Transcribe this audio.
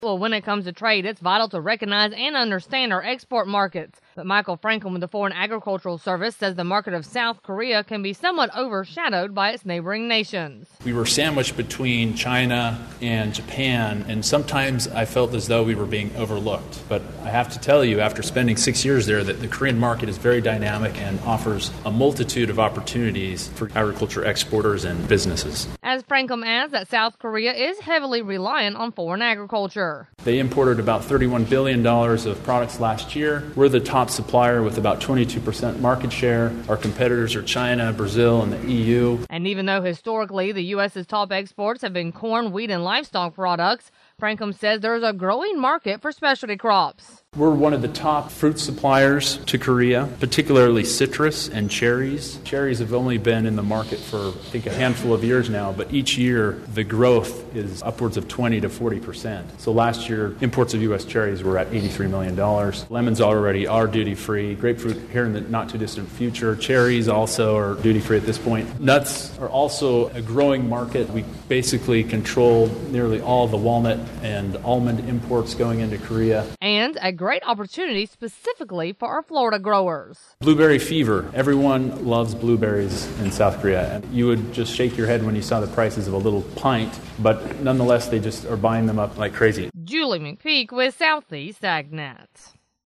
Well, when it comes to trade, it's vital to recognize and understand our export markets. But Michael Franklin with the Foreign Agricultural Service says the market of South Korea can be somewhat overshadowed by its neighboring nations. We were sandwiched between China and Japan, and sometimes I felt as though we were being overlooked. But I have to tell you, after spending 6 years there, that the Korean market is very dynamic and offers a multitude of opportunities for agriculture exporters and businesses. As Franklin adds that South Korea is heavily reliant on foreign agriculture. They imported about $31 billion of products last year. We're the top supplier with about 22% market share. Our competitors are China, Brazil, and the EU. And even though historically the U.S.'s top exports have been corn, wheat, and livestock products, Franklin says there is a growing market for specialty crops. We're one of the top fruit suppliers to Korea, particularly citrus and cherries. Cherries have only been in the market for, I think, a handful of years now, but each year the growth is upwards of 20 to 40%. So last year, imports of U.S. cherries were at $83 million. Lemons already are duty-free. Grapefruit here in the not-too-distant future. Cherries also are duty-free at this point. Nuts are also a growing market. We basically control nearly all the walnut and almond imports going into Korea. And a great opportunity specifically for our Florida growers. Blueberry fever. Everyone loves blueberries in South Korea. And you would just shake your head when you saw the prices of a little pint, but nonetheless, they just are buying them up like crazy. Julie McPeak with Southeast AgNet.